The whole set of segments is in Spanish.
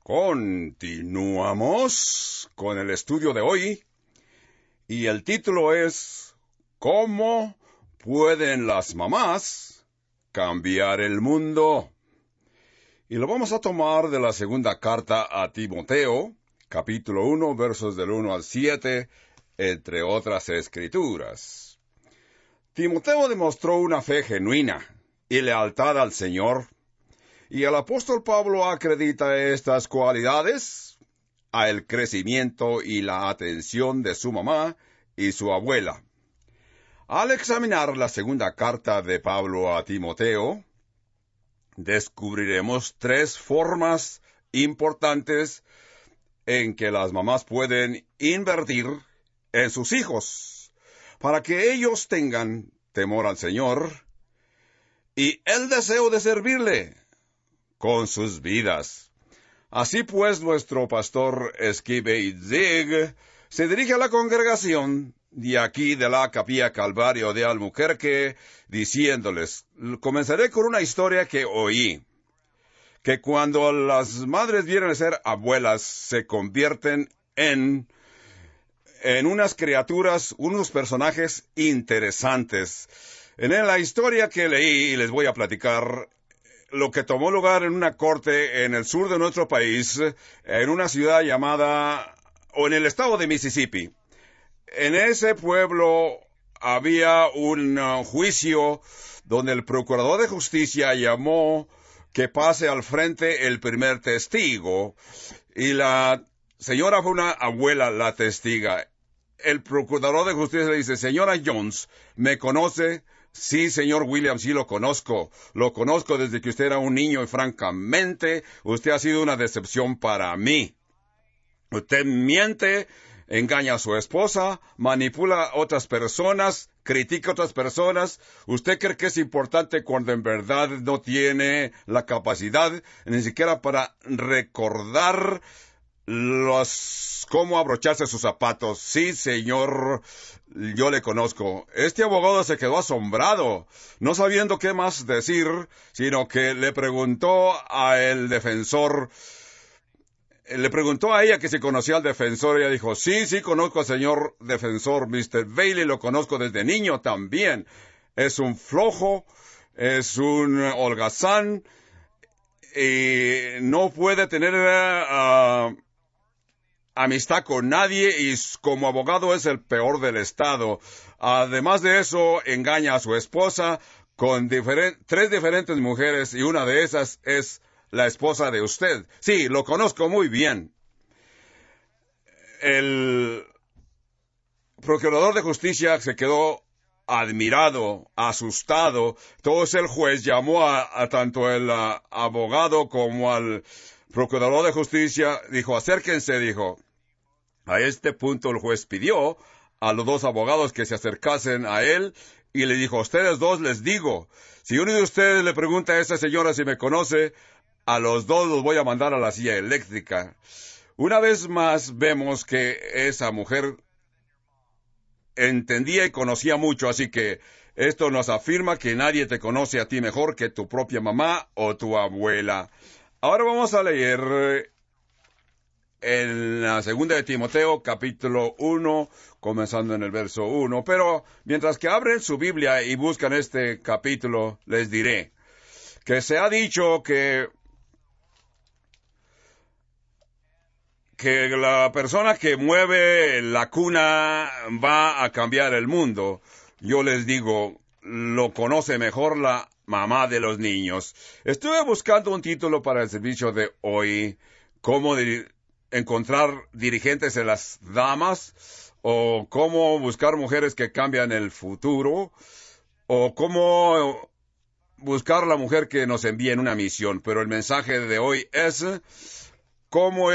Continuamos con el estudio de hoy y el título es ¿Cómo pueden las mamás cambiar el mundo? Y lo vamos a tomar de la segunda carta a Timoteo, capítulo 1, versos del 1 al 7, entre otras escrituras. Timoteo demostró una fe genuina y lealtad al Señor, y el apóstol Pablo acredita estas cualidades al crecimiento y la atención de su mamá y su abuela. Al examinar la segunda carta de Pablo a Timoteo, descubriremos tres formas importantes en que las mamás pueden invertir en sus hijos para que ellos tengan temor al Señor y el deseo de servirle con sus vidas. Así pues, nuestro pastor Skip Zig se dirige a la congregación de aquí de la Capilla Calvario de Albuquerque, diciéndoles, comenzaré con una historia que oí, que cuando las madres vienen a ser abuelas, se convierten en unas criaturas, unos personajes interesantes. En la historia que leí, y les voy a platicar, lo que tomó lugar en una corte en el sur de nuestro país, en una ciudad llamada, o en el estado de Mississippi. En ese pueblo había un juicio donde el procurador de justicia llamó que pase al frente el primer testigo, y la señora fue una abuela la testiga. El procurador de justicia le dice, señora Jones, ¿me conoce? Sí, señor Williams, sí lo conozco desde que usted era un niño y francamente usted ha sido una decepción para mí. Usted miente, engaña a su esposa, manipula a otras personas, critica a otras personas. Usted cree que es importante cuando en verdad no tiene la capacidad ni siquiera para recordar cómo abrocharse sus zapatos. Sí, señor, yo le conozco. Este abogado se quedó asombrado, no sabiendo qué más decir, sino que le preguntó a ella que si conocía al defensor. Ella dijo, sí, conozco al señor defensor, Mr. Bailey, lo conozco desde niño también. Es un flojo, es un holgazán, y no puede tener amistad con nadie, y como abogado es el peor del estado. Además de eso, engaña a su esposa con tres diferentes mujeres, y una de esas es la esposa de usted. Sí, lo conozco muy bien. El procurador de justicia se quedó admirado, asustado. Entonces el juez llamó a tanto el abogado como al procurador de justicia, dijo, acérquense, dijo. A este punto el juez pidió a los dos abogados que se acercasen a él y le dijo, a ustedes dos les digo, si uno de ustedes le pregunta a esta señora si me conoce, a los dos los voy a mandar a la silla eléctrica. Una vez más vemos que esa mujer entendía y conocía mucho, así que esto nos afirma que nadie te conoce a ti mejor que tu propia mamá o tu abuela. Ahora vamos a leer en la segunda de Timoteo, capítulo 1, comenzando en el verso 1. Pero mientras que abren su Biblia y buscan este capítulo, les diré que se ha dicho que la persona que mueve la cuna va a cambiar el mundo. Yo les digo, lo conoce mejor la mamá de los niños. Estuve buscando un título para el servicio de hoy, cómo encontrar dirigentes en las damas, o cómo buscar mujeres que cambian el futuro, o cómo buscar la mujer que nos envía en una misión. Pero el mensaje de hoy es cómo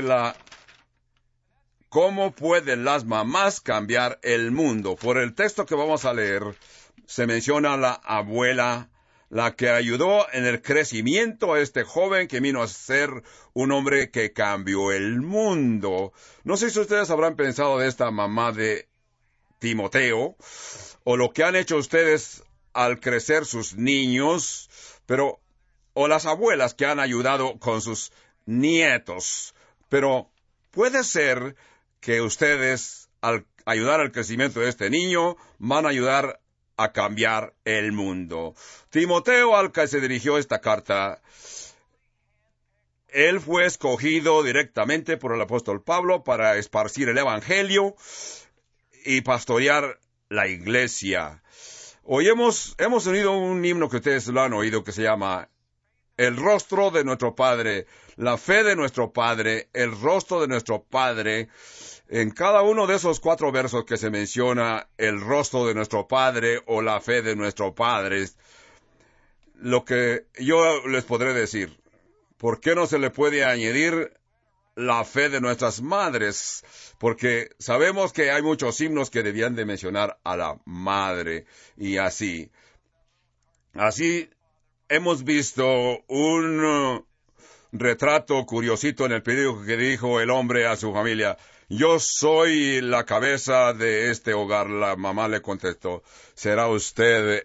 pueden las mamás cambiar el mundo. Por el texto que vamos a leer, se menciona la abuela, la que ayudó en el crecimiento a este joven que vino a ser un hombre que cambió el mundo. No sé si ustedes habrán pensado de esta mamá de Timoteo, o lo que han hecho ustedes al crecer sus niños, o las abuelas que han ayudado con sus nietos. Pero puede ser que ustedes, al ayudar al crecimiento de este niño, van a ayudar a cambiar el mundo. Timoteo, al que se dirigió esta carta, él fue escogido directamente por el apóstol Pablo para esparcir el evangelio y pastorear la iglesia. Hoy hemos oído un himno que ustedes lo han oído que se llama El rostro de nuestro Padre, la fe de nuestro Padre, el rostro de nuestro Padre. En cada uno de esos 4 versos que se menciona el rostro de nuestro Padre o la fe de nuestro Padre, lo que yo les podré decir, ¿por qué no se le puede añadir la fe de nuestras madres? Porque sabemos que hay muchos himnos que debían de mencionar a la madre y así. Así hemos visto un retrato curiosito en el periódico que dijo el hombre a su familia: yo soy la cabeza de este hogar. La mamá le contestó: será usted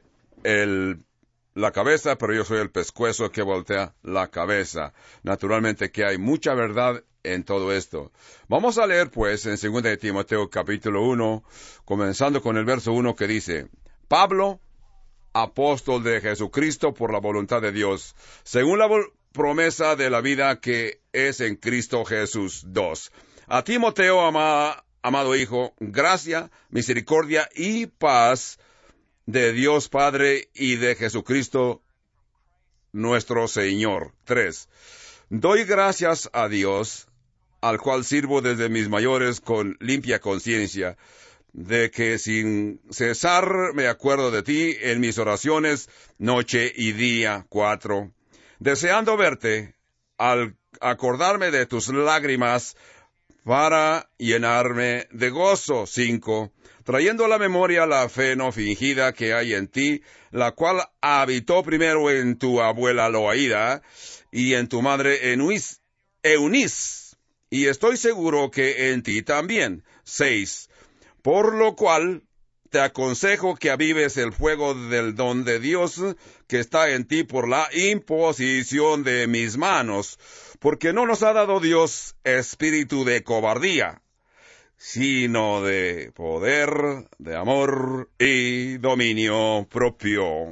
la cabeza, pero yo soy el pescuezo que voltea la cabeza. Naturalmente que hay mucha verdad en todo esto. Vamos a leer pues en 2 de Timoteo capítulo 1, comenzando con el verso 1 que dice: Pablo, apóstol de Jesucristo por la voluntad de Dios, según la promesa de la vida que es en Cristo Jesús. 2. A Timoteo, amado hijo, gracia, misericordia y paz de Dios Padre y de Jesucristo nuestro Señor. 3. Doy gracias a Dios, al cual sirvo desde mis mayores con limpia conciencia, de que sin cesar me acuerdo de ti en mis oraciones noche y día. 4. Deseando verte, al acordarme de tus lágrimas, para llenarme de gozo. 5. Trayendo a la memoria la fe no fingida que hay en ti, la cual habitó primero en tu abuela Loaída y en tu madre Eunice, y estoy seguro que en ti también. 6. Por lo cual te aconsejo que avives el fuego del don de Dios que está en ti por la imposición de mis manos, porque no nos ha dado Dios espíritu de cobardía, sino de poder, de amor y dominio propio.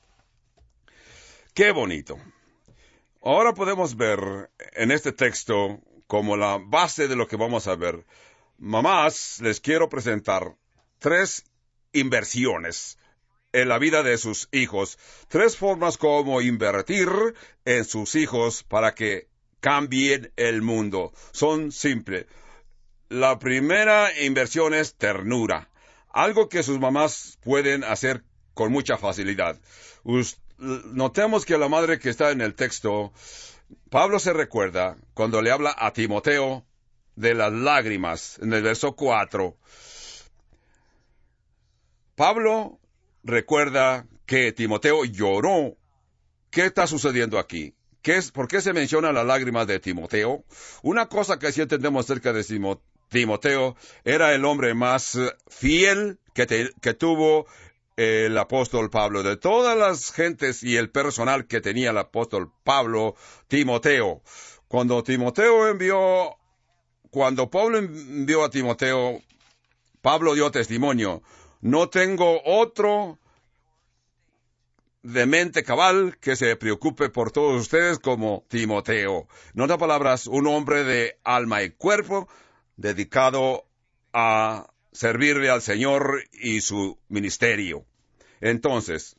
¡Qué bonito! Ahora podemos ver en este texto como la base de lo que vamos a ver. Mamás, les quiero presentar 3 inversiones en la vida de sus hijos. 3 formas como invertir en sus hijos para que cambien el mundo. Son simples. La primera inversión es ternura, algo que sus mamás pueden hacer con mucha facilidad. Notemos que la madre que está en el texto, Pablo se recuerda cuando le habla a Timoteo de las lágrimas, en el verso 4. Pablo recuerda que Timoteo lloró. ¿Qué está sucediendo aquí? ¿Por qué se menciona las lágrimas de Timoteo? Una cosa que sí entendemos acerca de Timoteo, era el hombre más fiel que tuvo el apóstol Pablo. De todas las gentes y el personal que tenía el apóstol Pablo, Timoteo. Cuando Pablo envió a Timoteo, Pablo dio testimonio: no tengo otro de mente cabal que se preocupe por todos ustedes como Timoteo. En otras palabras, un hombre de alma y cuerpo dedicado a servirle al Señor y su ministerio. Entonces,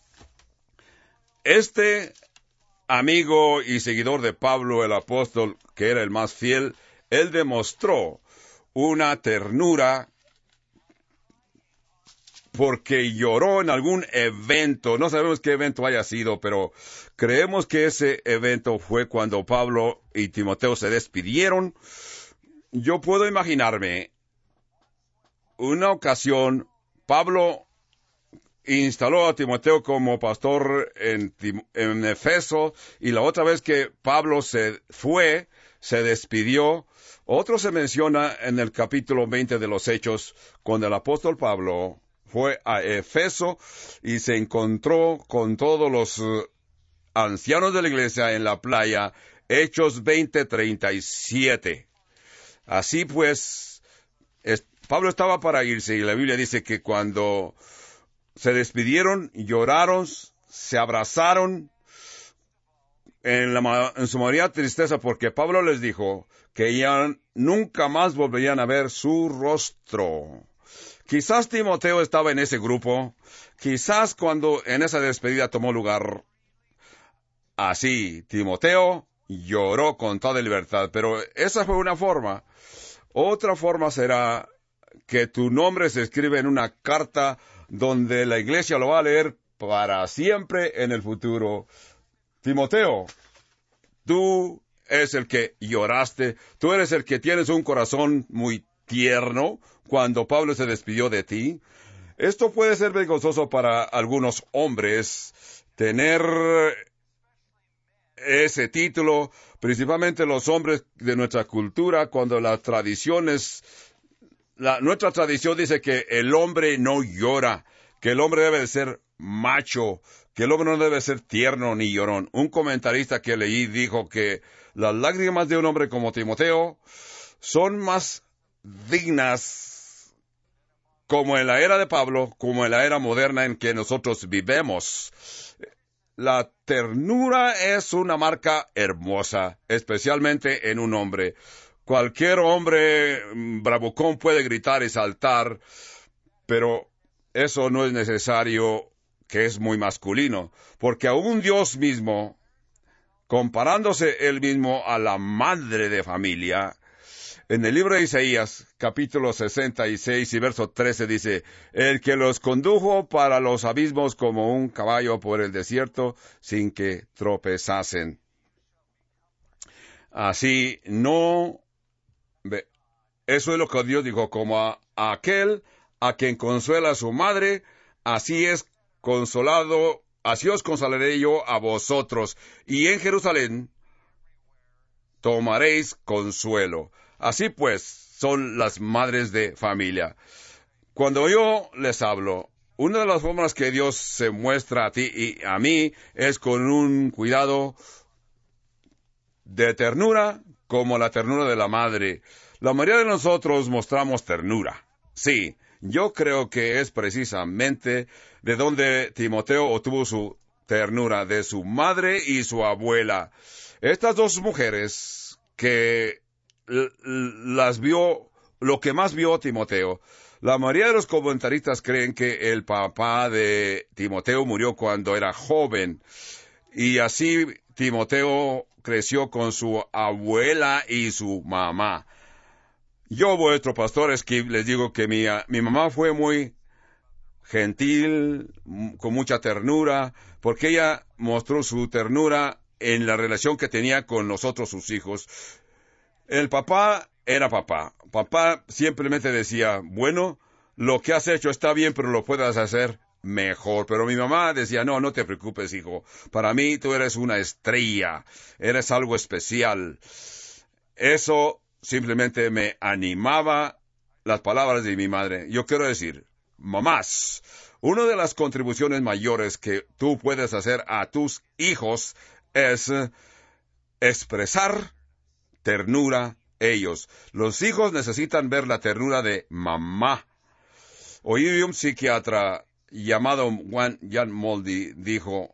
este amigo y seguidor de Pablo, el apóstol, que era el más fiel, él demostró una ternura porque lloró en algún evento. No sabemos qué evento haya sido, pero creemos que ese evento fue cuando Pablo y Timoteo se despidieron. Yo puedo imaginarme una ocasión, Pablo instaló a Timoteo como pastor en Efeso, y la otra vez que Pablo se fue, se despidió. Otro se menciona en el capítulo 20 de los Hechos, cuando el apóstol Pablo fue a Efeso y se encontró con todos los ancianos de la iglesia en la playa, Hechos 20:37. Así pues, Pablo estaba para irse y la Biblia dice que cuando se despidieron, lloraron, se abrazaron, en su mayoría tristeza, porque Pablo les dijo que ya nunca más volverían a ver su rostro. Quizás Timoteo estaba en ese grupo, quizás cuando en esa despedida tomó lugar. Así, Timoteo lloró con toda libertad, pero esa fue una forma. Otra forma será que tu nombre se escribe en una carta donde la iglesia lo va a leer para siempre en el futuro. Timoteo, tú eres el que lloraste, tú eres el que tienes un corazón muy tierno cuando Pablo se despidió de ti. Esto puede ser vergonzoso para algunos hombres, tener ese título, principalmente los hombres de nuestra cultura, cuando las tradiciones, nuestra tradición dice que el hombre no llora, que el hombre debe de ser macho, que el hombre no debe ser tierno ni llorón. Un comentarista que leí dijo que las lágrimas de un hombre como Timoteo son más dignas como en la era de Pablo, como en la era moderna en que nosotros vivemos. La ternura es una marca hermosa, especialmente en un hombre. Cualquier hombre bravucón puede gritar y saltar, pero eso no es necesario, que es muy masculino, porque aún Dios mismo, comparándose él mismo a la madre de familia, en el libro de Isaías, capítulo 66 y verso 13 dice, el que los condujo para los abismos como un caballo por el desierto sin que tropezasen. Así no, eso es lo que Dios dijo, como a aquel a quien consuela a su madre, así es consolado, así os consolaré yo a vosotros, y en Jerusalén tomaréis consuelo. Así pues, son las madres de familia. Cuando yo les hablo, una de las formas que Dios se muestra a ti y a mí es con un cuidado de ternura, como la ternura de la madre. La mayoría de nosotros mostramos ternura. Sí, yo creo que es precisamente de donde Timoteo obtuvo su ternura, de su madre y su abuela. Estas dos mujeres que las vio, lo que más vio Timoteo. La mayoría de los comentaristas creen que el papá de Timoteo murió cuando era joven, y así Timoteo creció con su abuela y su mamá. Yo, vuestro pastor, es que les digo que mi mamá fue muy gentil, con mucha ternura, porque ella mostró su ternura en la relación que tenía con nosotros, sus hijos. El papá era papá. Papá simplemente decía, bueno, lo que has hecho está bien, pero lo puedes hacer mejor. Pero mi mamá decía, no, no te preocupes, hijo. Para mí tú eres una estrella. Eres algo especial. Eso simplemente me animaba las palabras de mi madre. Yo quiero decir, mamás, una de las contribuciones mayores que tú puedes hacer a tus hijos es expresar ternura ellos. Los hijos necesitan ver la ternura de mamá. Oí un psiquiatra llamado Jan Moldy dijo,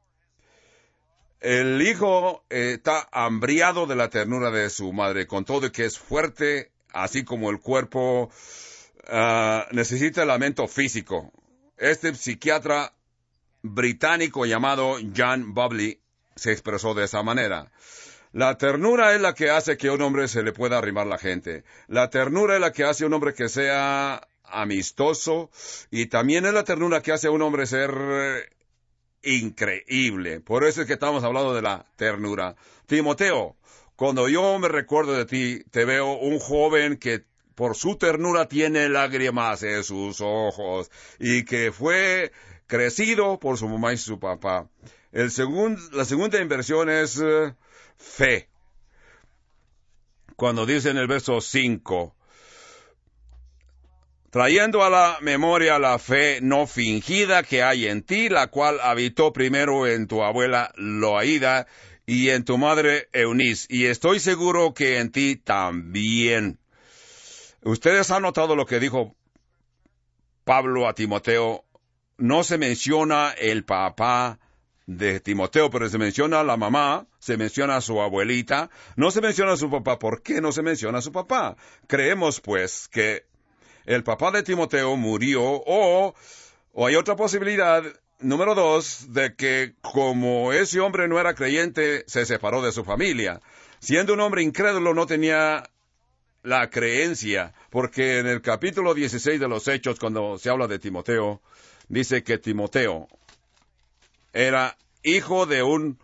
el hijo está hambriado de la ternura de su madre, con todo que es fuerte, así como el cuerpo necesita el alimento físico. Este psiquiatra británico llamado Jan Bubley se expresó de esa manera. La ternura es la que hace que a un hombre se le pueda arrimar la gente. La ternura es la que hace a un hombre que sea amistoso, y también es la ternura que hace a un hombre ser increíble. Por eso es que estamos hablando de la ternura. Timoteo, cuando yo me recuerdo de ti, te veo un joven que por su ternura tiene lágrimas en sus ojos y que fue crecido por su mamá y su papá. La segunda inversión es fe. Cuando dice en el verso 5, trayendo a la memoria la fe no fingida que hay en ti, la cual habitó primero en tu abuela Loaída y en tu madre Eunice, y estoy seguro que en ti también. Ustedes han notado lo que dijo Pablo a Timoteo. No se menciona el papá de Timoteo, pero se menciona a la mamá, se menciona a su abuelita, no se menciona a su papá. ¿Por qué no se menciona a su papá? Creemos, pues, que el papá de Timoteo murió, o hay otra posibilidad, número 2, de que como ese hombre no era creyente, se separó de su familia. Siendo un hombre incrédulo, no tenía la creencia, porque en el capítulo 16 de los Hechos, cuando se habla de Timoteo, dice que Timoteo era hijo de un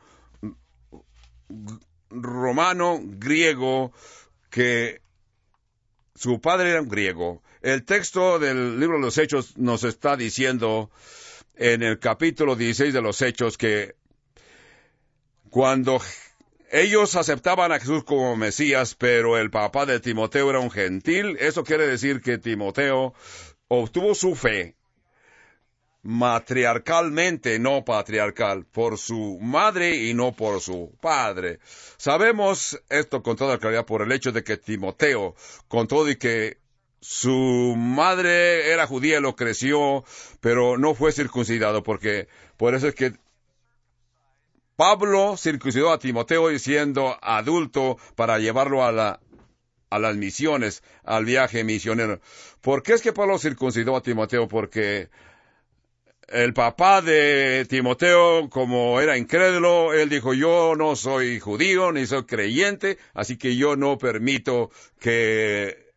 romano griego, que su padre era un griego. El texto del libro de los Hechos nos está diciendo en el capítulo 16 de los Hechos que cuando ellos aceptaban a Jesús como Mesías, pero el papá de Timoteo era un gentil, eso quiere decir que Timoteo obtuvo su fe matriarcalmente, no patriarcal, por su madre y no por su padre. Sabemos esto con toda claridad por el hecho de que Timoteo, con todo y que su madre era judía, lo creció, pero no fue circuncidado, porque por eso es que Pablo circuncidó a Timoteo siendo adulto para llevarlo a las misiones, al viaje misionero. ¿Por qué es que Pablo circuncidó a Timoteo? Porque el papá de Timoteo, como era incrédulo, él dijo, yo no soy judío, ni soy creyente, así que yo no permito que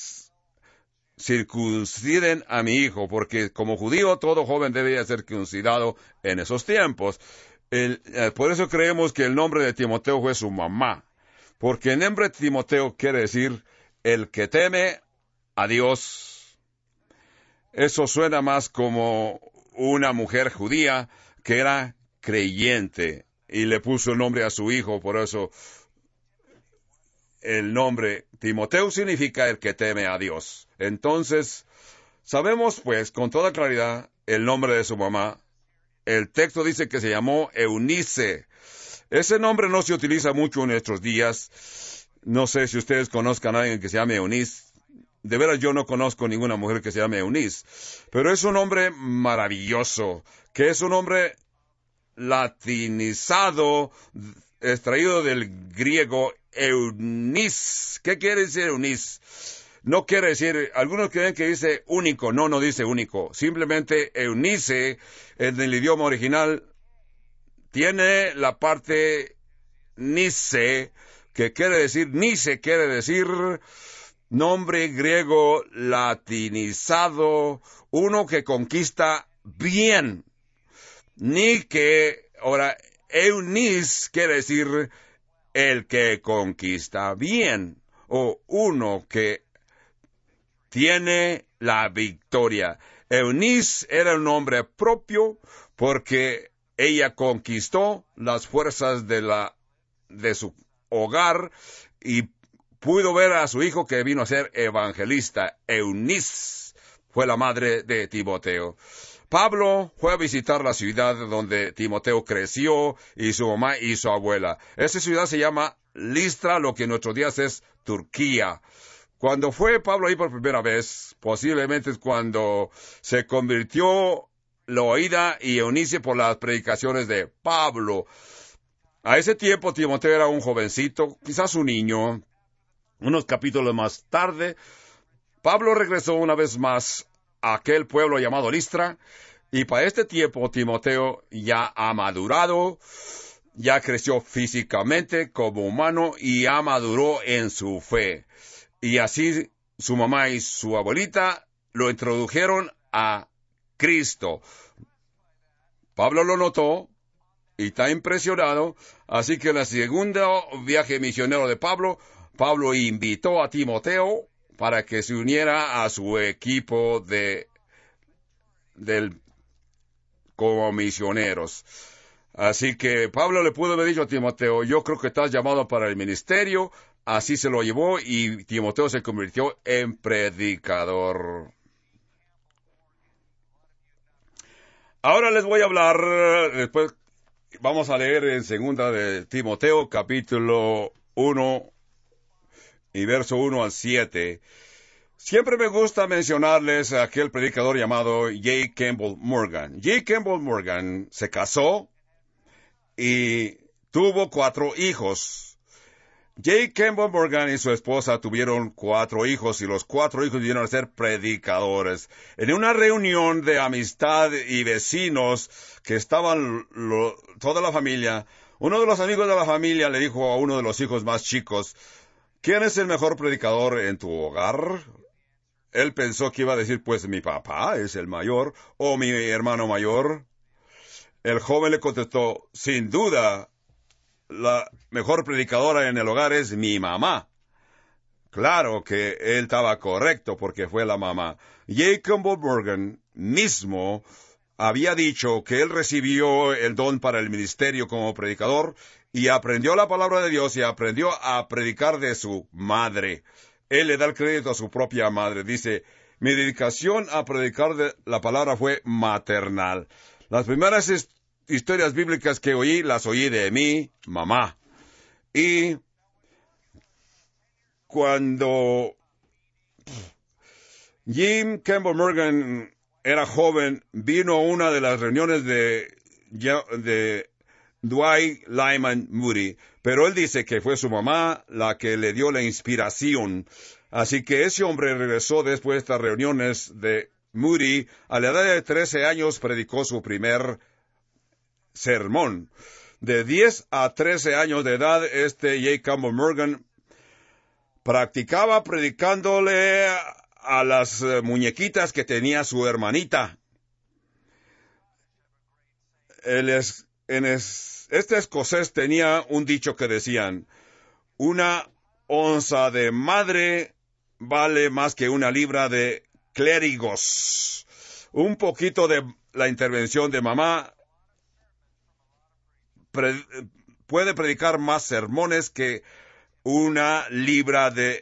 circunciden a mi hijo, porque como judío todo joven debía ser circuncidado en esos tiempos. Por eso creemos que el nombre de Timoteo fue su mamá, porque el nombre de Timoteo quiere decir el que teme a Dios. Eso suena más como una mujer judía que era creyente y le puso el nombre a su hijo. Por eso el nombre Timoteo significa el que teme a Dios. Entonces, sabemos pues con toda claridad el nombre de su mamá. El texto dice que se llamó Eunice. Ese nombre no se utiliza mucho en nuestros días. No sé si ustedes conozcan a alguien que se llame Eunice. De veras, yo no conozco ninguna mujer que se llame Eunice. Pero es un nombre maravilloso, que es un nombre latinizado, extraído del griego Eunice. ¿Qué quiere decir Eunice? No quiere decir, algunos creen que dice único, no dice único. Simplemente Eunice, en el idioma original, tiene la parte nice, que quiere decir, nice quiere decir nombre griego latinizado, uno que conquista bien. Ahora, Eunice quiere decir el que conquista bien, o uno que tiene la victoria. Eunice era un nombre propio porque ella conquistó las fuerzas de su hogar y pudo ver a su hijo que vino a ser evangelista. Eunice fue la madre de Timoteo. Pablo fue a visitar la ciudad donde Timoteo creció, y su mamá y su abuela. Esa ciudad se llama Listra, lo que en nuestros días es Turquía. Cuando fue Pablo ahí por primera vez, posiblemente es cuando se convirtió Loaída y Eunice por las predicaciones de Pablo. A ese tiempo Timoteo era un jovencito, quizás un niño. Unos capítulos más tarde, Pablo regresó una vez más a aquel pueblo llamado Listra, y para este tiempo Timoteo ya ha madurado, ya creció físicamente como humano y ya maduró en su fe. Y así su mamá y su abuelita lo introdujeron a Cristo. Pablo lo notó y está impresionado, así que en el segundo viaje misionero de Pablo invitó a Timoteo para que se uniera a su equipo como misioneros. Así que Pablo le pudo haber dicho a Timoteo, yo creo que estás llamado para el ministerio. Así se lo llevó y Timoteo se convirtió en predicador. Ahora les voy a hablar, después vamos a leer en segunda de Timoteo, capítulo 1 y verso 1 al 7. Siempre me gusta mencionarles a aquel predicador llamado J. Campbell Morgan. J. Campbell Morgan se casó y tuvo 4 hijos. J. Campbell Morgan y su esposa tuvieron 4 hijos y los 4 hijos vinieron a ser predicadores. En una reunión de amistad y vecinos que estaban toda la familia, uno de los amigos de la familia le dijo a uno de los hijos más chicos, ¿quién es el mejor predicador en tu hogar? Él pensó que iba a decir, pues mi papá es el mayor o mi hermano mayor. El joven le contestó, sin duda, la mejor predicadora en el hogar es mi mamá. Claro que él estaba correcto porque fue la mamá. J. Campbell Morgan mismo había dicho que él recibió el don para el ministerio como predicador y aprendió la palabra de Dios y aprendió a predicar de su madre. Él le da el crédito a su propia madre. Dice, mi dedicación a predicar de la palabra fue maternal. Las primeras historias bíblicas que oí, las oí de mi mamá. Y cuando Jim Campbell Morgan era joven, vino a una de las reuniones de Dwight Lyman Moody, pero él dice que fue su mamá la que le dio la inspiración. Así que ese hombre regresó después de estas reuniones de Moody. A la edad de 13 años predicó su primer sermón. De 10 a 13 años de edad, J. Campbell Morgan practicaba predicándole a las muñequitas que tenía su hermanita. Este escocés tenía un dicho que decían, una onza de madre vale más que una libra de clérigos. Un poquito de la intervención de mamá puede predicar más sermones que una libra de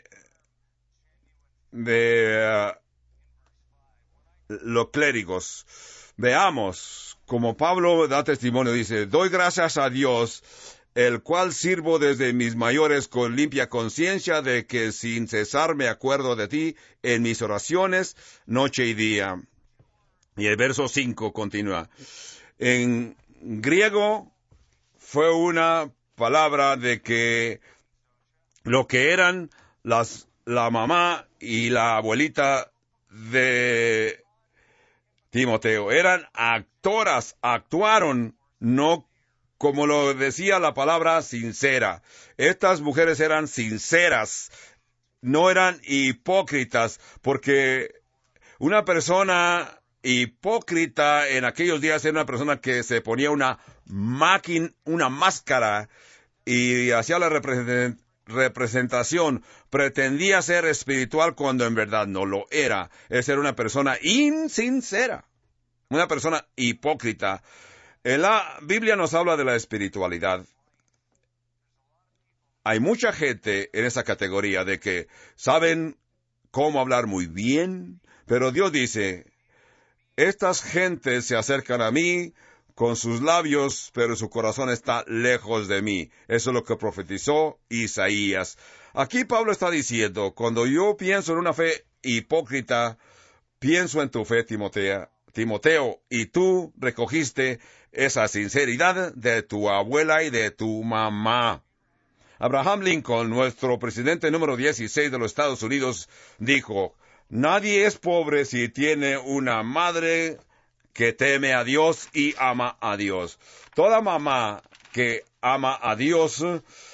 los clérigos. Veamos, como Pablo da testimonio, dice, doy gracias a Dios, el cual sirvo desde mis mayores con limpia conciencia de que sin cesar me acuerdo de ti en mis oraciones, noche y día. Y el verso 5 continúa. En griego fue una palabra de que lo que eran la mamá y la abuelita de Timoteo. Eran actoras, actuaron, no como lo decía la palabra sincera. Estas mujeres eran sinceras, no eran hipócritas, porque una persona hipócrita en aquellos días era una persona que se ponía una máscara y hacía la representación, pretendía ser espiritual cuando en verdad no lo era. Esa era una persona insincera, una persona hipócrita. En la Biblia nos habla de la espiritualidad. Hay mucha gente en esa categoría de que saben cómo hablar muy bien, pero Dios dice, estas gentes se acercan a mí con sus labios, pero su corazón está lejos de mí. Eso es lo que profetizó Isaías. Aquí Pablo está diciendo, cuando yo pienso en una fe hipócrita, pienso en tu fe, Timoteo, y tú recogiste esa sinceridad de tu abuela y de tu mamá. Abraham Lincoln, nuestro presidente número 16 de los Estados Unidos, dijo, nadie es pobre si tiene una madre que teme a Dios y ama a Dios. Toda mamá que ama a Dios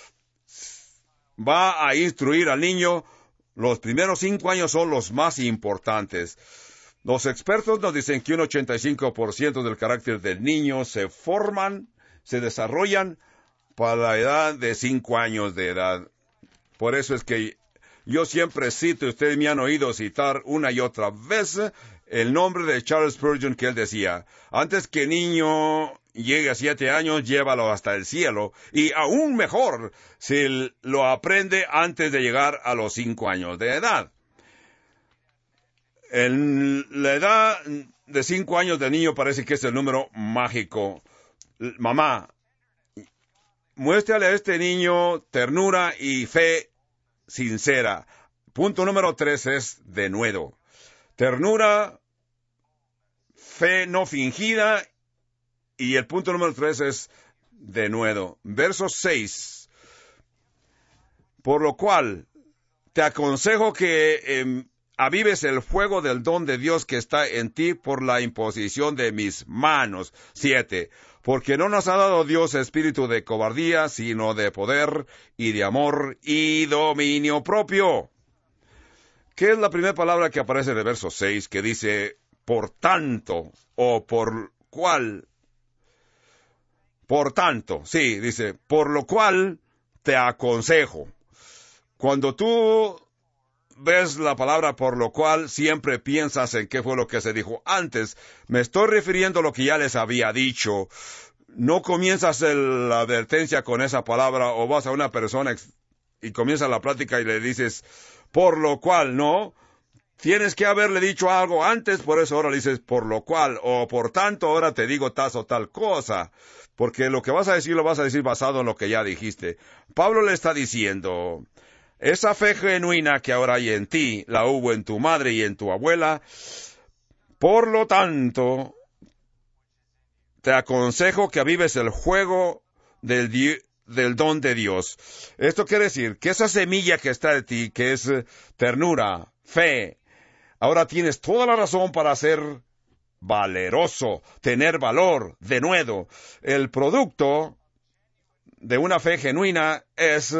va a instruir al niño. Los primeros 5 años son los más importantes. Los expertos nos dicen que un 85% del carácter del niño se desarrollan para la edad de 5 años de edad. Por eso es que yo siempre cito, ustedes me han oído citar una y otra vez el nombre de Charles Spurgeon, que él decía, antes que el niño llegue a 7 años, llévalo hasta el cielo, y aún mejor, si lo aprende antes de llegar a los 5 años de edad. En la edad de 5 años de niño parece que es el número mágico. Mamá, muéstrale a este niño ternura y fe sincera. Punto número 3 es denuedo. Ternura, fe no fingida, y el punto número 3 es denuedo. Verso 6. Por lo cual, te aconsejo que avives el fuego del don de Dios que está en ti por la imposición de mis manos. 7. Porque no nos ha dado Dios espíritu de cobardía, sino de poder y de amor y dominio propio. ¿Qué es la primera palabra que aparece en el verso 6 que dice por tanto o por cual? Por tanto, sí, dice, por lo cual te aconsejo. Cuando tú ves la palabra por lo cual, siempre piensas en qué fue lo que se dijo antes. Me estoy refiriendo a lo que ya les había dicho. No comienzas la advertencia con esa palabra o vas a una persona y comienza la plática y le dices, por lo cual, no. Tienes que haberle dicho algo antes, por eso ahora le dices por lo cual, o por tanto ahora te digo tal o tal cosa. Porque lo que vas a decir lo vas a decir basado en lo que ya dijiste. Pablo le está diciendo, esa fe genuina que ahora hay en ti, la hubo en tu madre y en tu abuela. Por lo tanto, te aconsejo que avives el fuego del don de Dios. Esto quiere decir que esa semilla que está en ti, que es ternura, fe, ahora tienes toda la razón para ser valeroso, tener valor, denuedo. El producto de una fe genuina es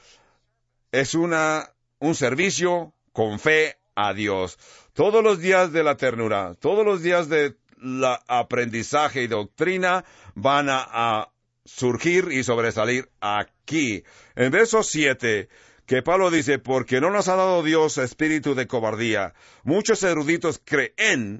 un servicio con fe a Dios. Todos los días de la ternura, todos los días de la aprendizaje y doctrina van a surgir y sobresalir aquí. En verso 7, que Pablo dice, porque no nos ha dado Dios espíritu de cobardía. Muchos eruditos creen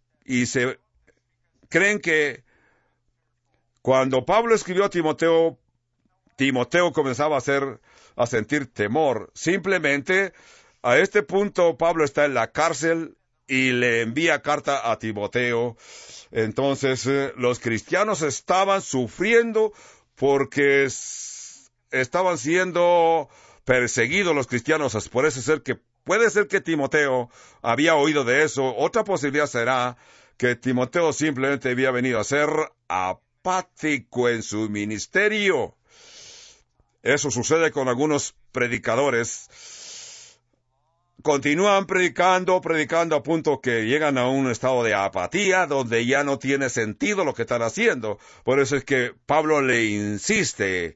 que cuando Pablo escribió a Timoteo, Timoteo comenzaba a sentir temor. Simplemente, a este punto, Pablo está en la cárcel y le envía carta a Timoteo. Entonces, los cristianos estaban sufriendo porque estaban siendo perseguidos los cristianos. Puede ser que Timoteo había oído de eso. Otra posibilidad será que Timoteo simplemente había venido a ser apático en su ministerio. Eso sucede con algunos predicadores. Continúan predicando a punto que llegan a un estado de apatía donde ya no tiene sentido lo que están haciendo. Por eso es que Pablo le insiste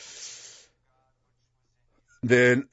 de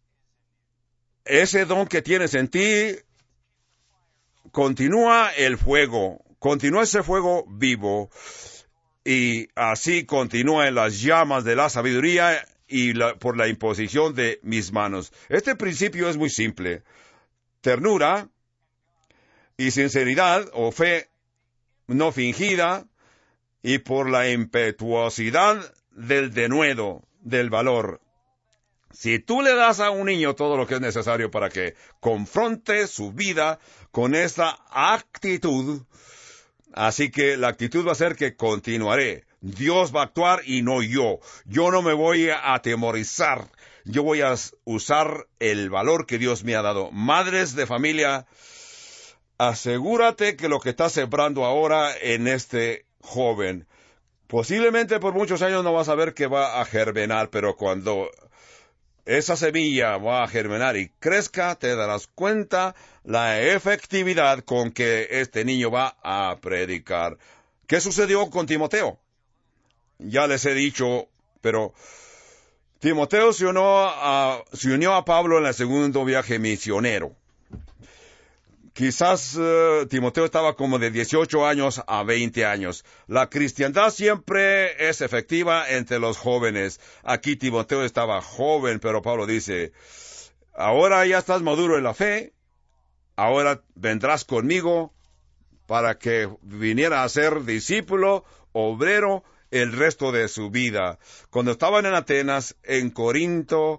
ese don que tienes en ti, continúa el fuego, continúa ese fuego vivo, y así continúa en las llamas de la sabiduría y por la imposición de mis manos. Este principio es muy simple. Ternura y sinceridad o fe no fingida, y por la impetuosidad del denuedo, del valor. Si tú le das a un niño todo lo que es necesario para que confronte su vida con esta actitud, así que la actitud va a ser que continuaré. Dios va a actuar y no yo. Yo no me voy a atemorizar. Yo voy a usar el valor que Dios me ha dado. Madres de familia, asegúrate que lo que estás sembrando ahora en este joven, posiblemente por muchos años no vas a ver que va a germinar, pero cuando esa semilla va a germinar y crezca, te darás cuenta la efectividad con que este niño va a predicar. ¿Qué sucedió con Timoteo? Ya les he dicho, pero Timoteo se unió a Pablo en el segundo viaje misionero. Quizás Timoteo estaba como de 18 años a 20 años. La cristiandad siempre es efectiva entre los jóvenes. Aquí Timoteo estaba joven, pero Pablo dice, ahora ya estás maduro en la fe, ahora vendrás conmigo para que viniera a ser discípulo, obrero, el resto de su vida. Cuando estaban en Atenas, en Corinto,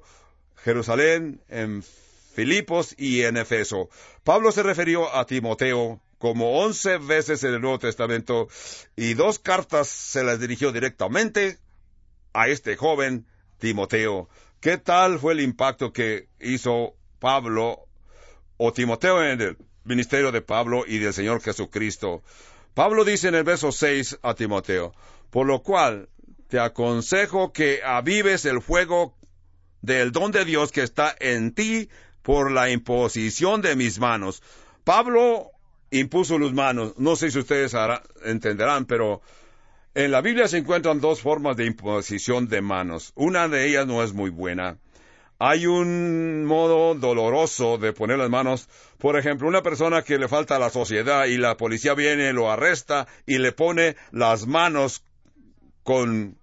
Jerusalén, en Filipos y en Efeso, Pablo se refirió a Timoteo como 11 veces en el Nuevo Testamento, y 2 cartas se las dirigió directamente a este joven Timoteo. ¿Qué tal fue el impacto que hizo Pablo o Timoteo en el ministerio de Pablo y del Señor Jesucristo? Pablo dice en el verso 6 a Timoteo: por lo cual te aconsejo que avives el fuego del don de Dios que está en ti por la imposición de mis manos. Pablo impuso las manos. No sé si ustedes entenderán, pero en la Biblia se encuentran 2 formas de imposición de manos. Una de ellas no es muy buena. Hay un modo doloroso de poner las manos. Por ejemplo, una persona que le falta a la sociedad y la policía viene, lo arresta y le pone las manos con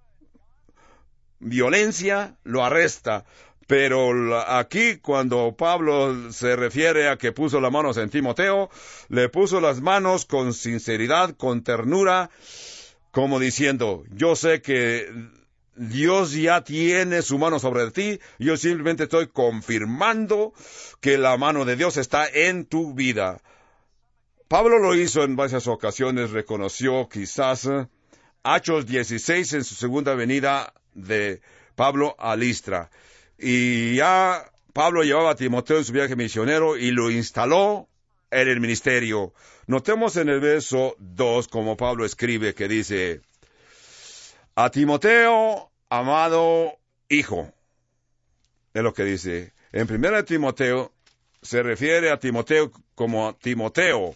violencia, lo arresta. Pero aquí, cuando Pablo se refiere a que puso las manos en Timoteo, le puso las manos con sinceridad, con ternura, como diciendo: yo sé que Dios ya tiene su mano sobre ti, yo simplemente estoy confirmando que la mano de Dios está en tu vida. Pablo lo hizo en varias ocasiones, reconoció quizás Hechos 16 en su segunda venida de Pablo a Listra. Y ya Pablo llevaba a Timoteo en su viaje misionero y lo instaló en el ministerio. Notemos en el verso 2 como Pablo escribe, que dice: a Timoteo, amado hijo. Es lo que dice. En 1 Timoteo se refiere a Timoteo como a Timoteo,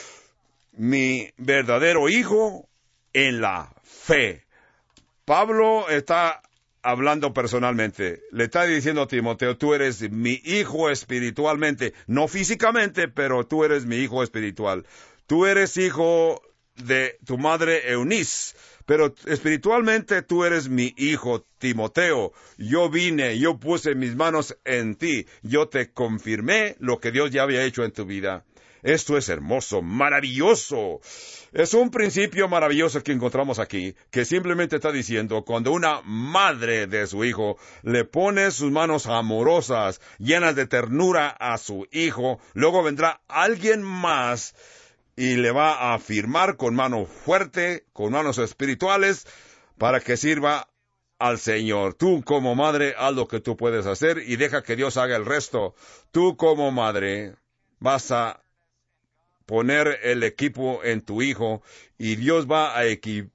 mi verdadero hijo en la fe. Pablo está hablando personalmente. Le está diciendo a Timoteo: tú eres mi hijo espiritualmente, no físicamente, pero tú eres mi hijo espiritual. Tú eres hijo de tu madre Eunice, pero espiritualmente tú eres mi hijo Timoteo. Yo puse mis manos en ti, yo te confirmé lo que Dios ya había hecho en tu vida. Esto es hermoso, maravilloso. Es un principio maravilloso que encontramos aquí, que simplemente está diciendo: cuando una madre de su hijo le pone sus manos amorosas, llenas de ternura a su hijo, luego vendrá alguien más y le va a afirmar con mano fuerte, con manos espirituales, para que sirva al Señor. Tú como madre, haz lo que tú puedes hacer y deja que Dios haga el resto. Tú como madre vas a poner el equipo en tu hijo y Dios va a equipar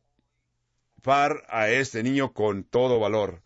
a este niño con todo valor.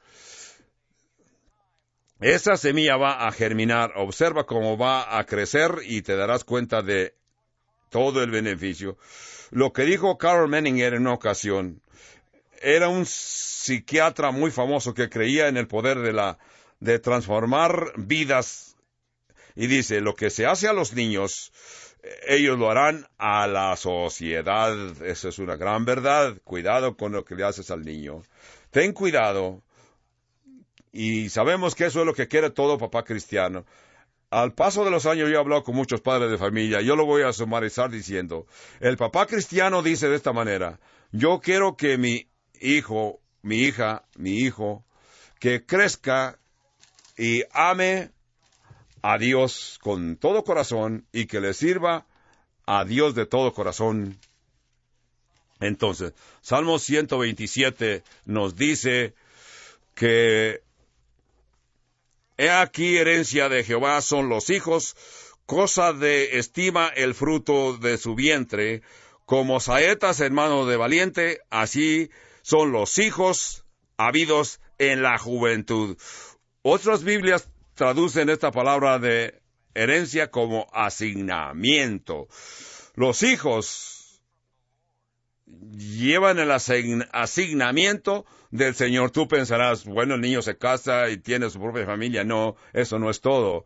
Esa semilla va a germinar. Observa cómo va a crecer y te darás cuenta de todo el beneficio. Lo que dijo Carl Menninger en una ocasión: era un psiquiatra muy famoso que creía en el poder de transformar vidas. Y dice: lo que se hace a los niños, ellos lo harán a la sociedad. Esa es una gran verdad. Cuidado con lo que le haces al niño. Ten cuidado. Y sabemos que eso es lo que quiere todo papá cristiano. Al paso de los años yo he hablado con muchos padres de familia. Yo lo voy a sumarizar diciendo: el papá cristiano dice de esta manera: yo quiero que mi hijo, mi hija, mi hijo, que crezca y ame a Dios con todo corazón y que le sirva a Dios de todo corazón. Entonces, Salmo 127 nos dice que: he aquí herencia de Jehová son los hijos, cosa de estima el fruto de su vientre, como saetas en mano de valiente, así son los hijos habidos en la juventud. Otras Biblias traducen esta palabra de herencia como asignamiento. Los hijos llevan el asignamiento del Señor. Tú pensarás: bueno, el niño se casa y tiene su propia familia. No, eso no es todo.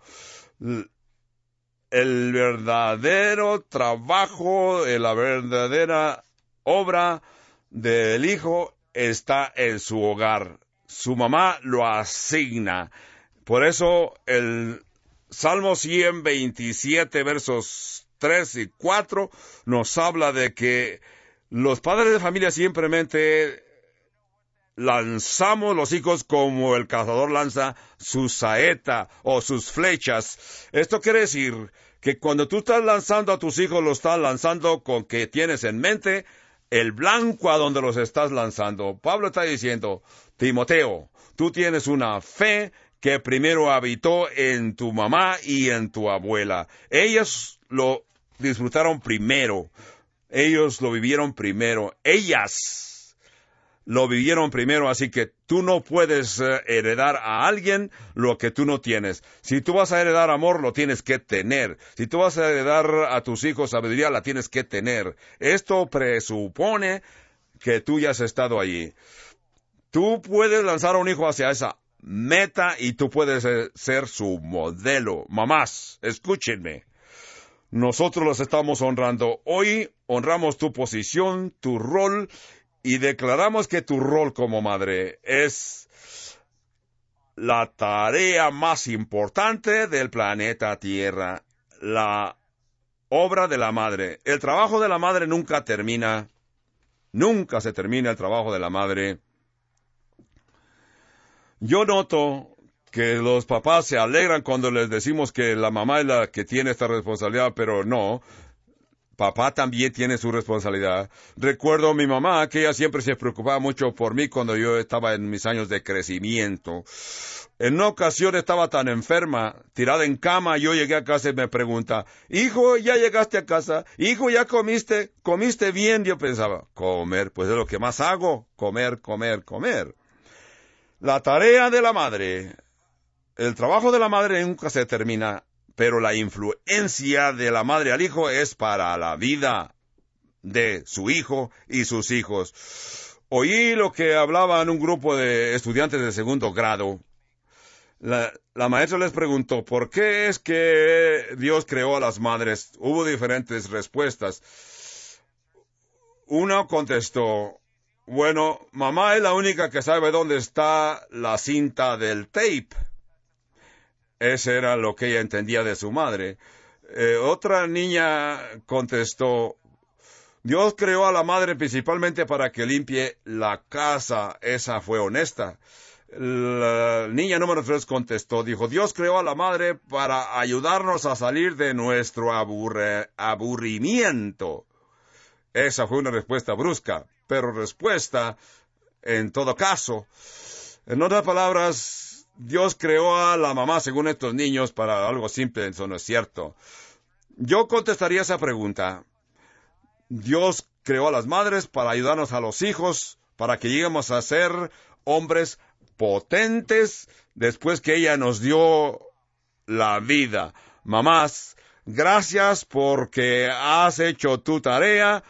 El verdadero trabajo, la verdadera obra del hijo está en su hogar. Su mamá lo asigna. Por eso el Salmo 127, versos 3 y 4, nos habla de que los padres de familia simplemente lanzamos los hijos como el cazador lanza su saeta o sus flechas. Esto quiere decir que cuando tú estás lanzando a tus hijos, lo estás lanzando con que tienes en mente el blanco a donde los estás lanzando. Pablo está diciendo, Timoteo, tú tienes una fe que primero habitó en tu mamá y en tu abuela. Ellas lo disfrutaron primero. Ellos lo vivieron primero. Ellas lo vivieron primero, así que tú no puedes heredar a alguien lo que tú no tienes. Si tú vas a heredar amor, lo tienes que tener. Si tú vas a heredar a tus hijos sabiduría, la tienes que tener. Esto presupone que tú ya has estado allí. Tú puedes lanzar a un hijo hacia esa meta y tú puedes ser su modelo. Mamás, escúchenme. Nosotros los estamos honrando. Hoy honramos tu posición, tu rol, y declaramos que tu rol como madre es la tarea más importante del planeta Tierra. La obra de la madre. El trabajo de la madre nunca termina. Nunca se termina el trabajo de la madre. Yo noto que los papás se alegran cuando les decimos que la mamá es la que tiene esta responsabilidad, pero no. Papá también tiene su responsabilidad. Recuerdo a mi mamá, que ella siempre se preocupaba mucho por mí cuando yo estaba en mis años de crecimiento. En una ocasión estaba tan enferma, tirada en cama, yo llegué a casa y me pregunta, hijo, ¿ya llegaste a casa? Hijo, ¿ya comiste? ¿Comiste bien? Yo pensaba, comer, pues es lo que más hago, comer, comer, comer. La tarea de la madre, el trabajo de la madre nunca se termina, pero la influencia de la madre al hijo es para la vida de su hijo y sus hijos. Oí lo que hablaban un grupo de estudiantes de segundo grado. La maestra les preguntó, ¿por qué es que Dios creó a las madres? Hubo diferentes respuestas. Uno contestó, bueno, mamá es la única que sabe dónde está la cinta del tape. Ese era lo que ella entendía de su madre. Otra niña contestó, Dios creó a la madre principalmente para que limpie la casa. Esa fue honesta. La niña número 3 contestó, dijo, Dios creó a la madre para ayudarnos a salir de nuestro aburrimiento. Esa fue una respuesta brusca, pero respuesta en todo caso. En otras palabras, Dios creó a la mamá según estos niños para algo simple, eso no es cierto. Yo contestaría esa pregunta. Dios creó a las madres para ayudarnos a los hijos, para que lleguemos a ser hombres potentes después que ella nos dio la vida. Mamás, gracias porque has hecho tu tarea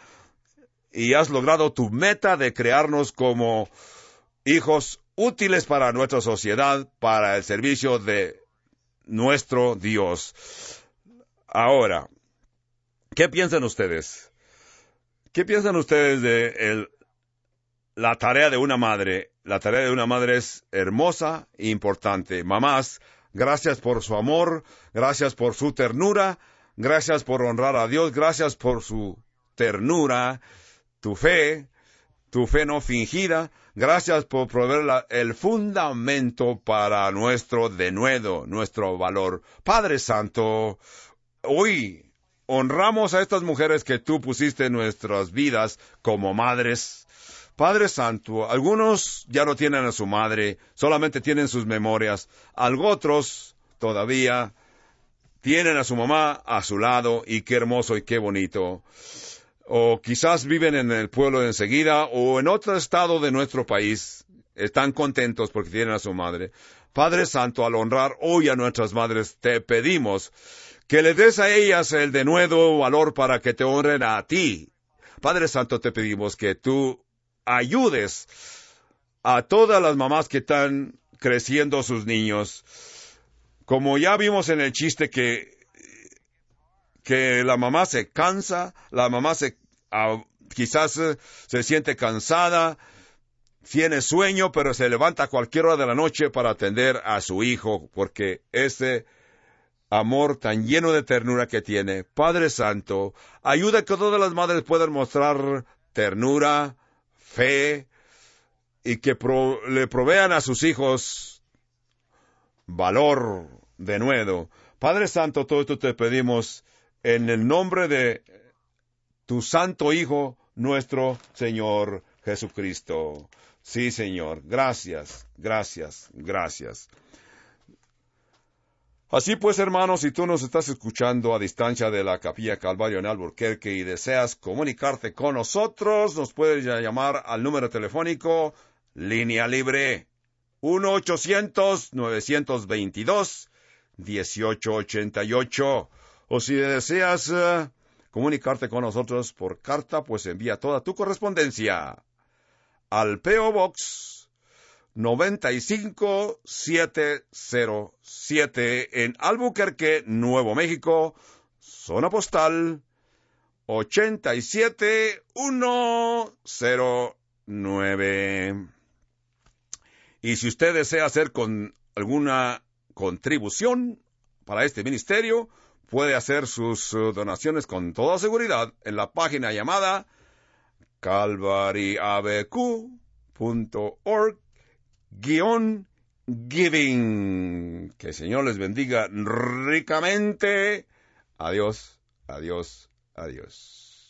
y has logrado tu meta de crearnos como hijos útiles para nuestra sociedad, para el servicio de nuestro Dios. Ahora, ¿qué piensan ustedes? ¿Qué piensan ustedes de la tarea de una madre? La tarea de una madre es hermosa e importante. Mamás, gracias por su amor, gracias por su ternura, gracias por honrar a Dios, gracias por su ternura, tu fe no fingida. Gracias por proveer el fundamento para nuestro denuedo, nuestro valor. Padre Santo, hoy honramos a estas mujeres que tú pusiste en nuestras vidas como madres. Padre Santo, algunos ya no tienen a su madre, solamente tienen sus memorias. Otros todavía tienen a su mamá a su lado, y qué hermoso y qué bonito. O quizás viven en el pueblo de enseguida o en otro estado de nuestro país. Están contentos porque tienen a su madre. Padre Santo, al honrar hoy a nuestras madres, te pedimos que le des a ellas el denuedo valor para que te honren a ti. Padre Santo, te pedimos que tú ayudes a todas las mamás que están creciendo sus niños. Como ya vimos en el chiste que la mamá se cansa, la mamá quizás se siente cansada, tiene sueño, pero se levanta a cualquier hora de la noche para atender a su hijo, porque ese amor tan lleno de ternura que tiene. Padre Santo, ayuda a que todas las madres puedan mostrar ternura, fe, y que le provean a sus hijos valor de nuevo. Padre Santo, todo esto te pedimos en el nombre de tu Santo Hijo, nuestro Señor Jesucristo. Sí, Señor. Gracias, gracias, gracias. Así pues, hermanos, si tú nos estás escuchando a distancia de la Capilla Calvario en Albuquerque y deseas comunicarte con nosotros, nos puedes llamar al número telefónico Línea Libre 1-800-922-1888. O si deseas comunicarte con nosotros por carta, pues envía toda tu correspondencia al P.O. Box 95707 en Albuquerque, Nuevo México, zona postal 87109. Y si usted desea hacer con alguna contribución para este ministerio, puede hacer sus donaciones con toda seguridad en la página llamada calvaryabq.org/giving. Que el Señor les bendiga ricamente. Adiós, adiós, adiós.